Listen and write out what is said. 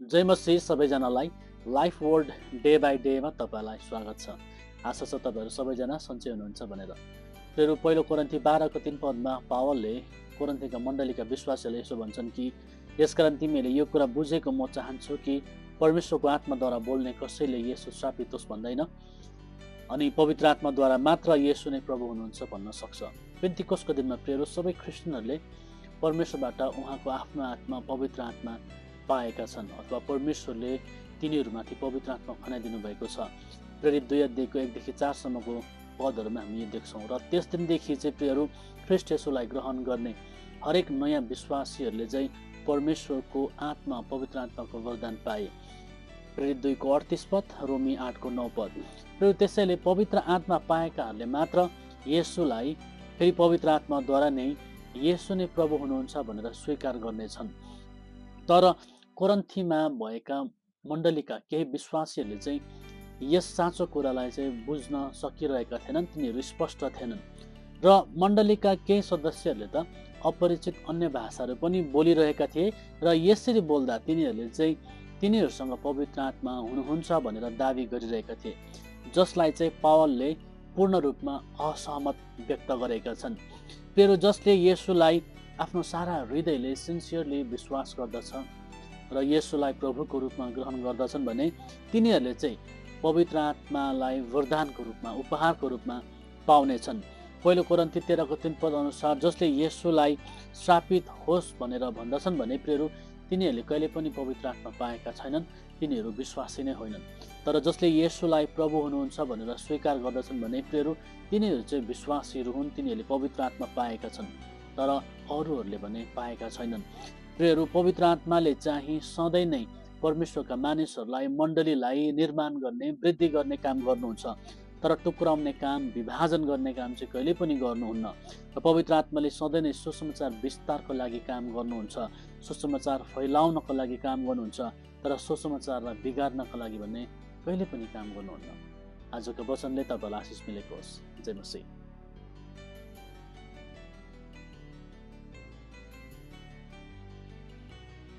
जय मसीह सबैजनालाई life world day by डेमा तपाईँलाई स्वागत छ। आशा छ तपाईँहरू सबैजना सन्चै हुनुहुन्छ भनेर। फेरि पहिलो कोरिन्थी 12 को 3 पदमा पावलले कोरिन्थीका मण्डलीका विश्वासीहरूले यसो भन्छन् कि यसकारण तिमीले यो कुरा बुझेको म चाहन्छु कि परमेश्वरको आत्माद्वारा बोल्ने कसैले येशू श्रापित होस् भन्दैन, अनि पवित्र आत्माद्वारा मात्र येशू नै प्रभु हुनुहुन्छ भन्न सक्छ। पेन्तिकोसको दिनमा प्रियहरू सबै ख्रिस्टियनहरूले परमेश्वरबाट उहाँको आफ्नो आत्मा पवित्र आत्मा पाएका छन्, अथवा परमेश्वरले तिनीहरूमाथि पवित्र आत्मा खनाइदिनु भएको छ। प्रेरित 2 अध्यायको 1 देखि 4 सम्मको पदहरूमा हामी यो देख्छौँ। र त्यस दिनदेखि चाहिँ प्रियहरू ख्रिस्ट येशूलाई ग्रहण गर्ने हरेक नयाँ विश्वासीहरूले चाहिँ परमेश्वरको आत्मा पवित्र आत्माको वरदान पाए। प्रेरित 2 को 38 पद, रोमी 8 को 9 पद। प्रियहरू त्यसैले पवित्र आत्मा पाएकाहरूले मात्र येशूलाई फेरि पवित्र आत्माद्वारा नै येशू नै प्रभु हुनुहुन्छ भनेर स्वीकार गर्नेछन्। तर कोरिन्थीमा भएका मण्डलीका केही विश्वासीहरूले चाहिँ यस साँचो कुरालाई चाहिँ बुझ्न सकिरहेका थिएनन्, तिनीहरू स्पष्ट थिएनन्। र मण्डलीका केही सदस्यहरूले त अपरिचित अन्य भाषाहरू पनि बोलिरहेका थिए र यसरी बोल्दा तिनीहरूले चाहिँ तिनीहरूसँग पवित्र आत्मा हुनुहुन्छ भनेर दाबी गरिरहेका थिए, जसलाई चाहिँ पावलले पूर्ण रूपमा असहमत व्यक्त गरेका छन्। प्रियहरू जसले येशूलाई आफ्नो सारा हृदयले सिन्सियरली विश्वास गर्दछ र येशूलाई प्रभुको रूपमा ग्रहण गर्दछन् भने तिनीहरूले चाहिँ पवित्र आत्मालाई वरदानको रूपमा उपहारको रूपमा पाउनेछन्। पहिलो कोरिन्थी 13 को 3 पद अनुसार जसले येशूलाई श्रापित होस् भनेर भन्दछन् भने प्रियहरू तिनीहरूले कहिले पनि पवित्र आत्मा पाएका छैनन्, तिनीहरू विश्वासी नै होइनन्। तर जसले येशूलाई प्रभु हुनुहुन्छ भनेर स्वीकार गर्दछन् भने प्रियहरू तिनीहरू चाहिँ विश्वासीहरू हुन्, तिनीहरूले पवित्र आत्मा पाएका छन्, तर अरूहरूले भने पाएका छैनन्। प्रियहरू पवित्र आत्माले चाहिँ सधैँ नै परमेश्वरका मानिसहरूलाई मण्डलीलाई निर्माण गर्ने वृद्धि गर्ने काम गर्नुहुन्छ, तर टुक्राउने काम विभाजन गर्ने काम चाहिँ कहिले पनि गर्नुहुन्न। र पवित्र आत्माले सधैँ नै सुसमाचार विस्तारको लागि काम गर्नुहुन्छ, सुसमाचार फैलाउनको लागि काम गर्नुहुन्छ, तर सुसमाचारलाई बिगार्नको लागि भन्ने कहिले पनि काम गर्नुहुन्न। आजको वचनले तपाईँलाई आशिष मिलेको होस्। जय मसीह।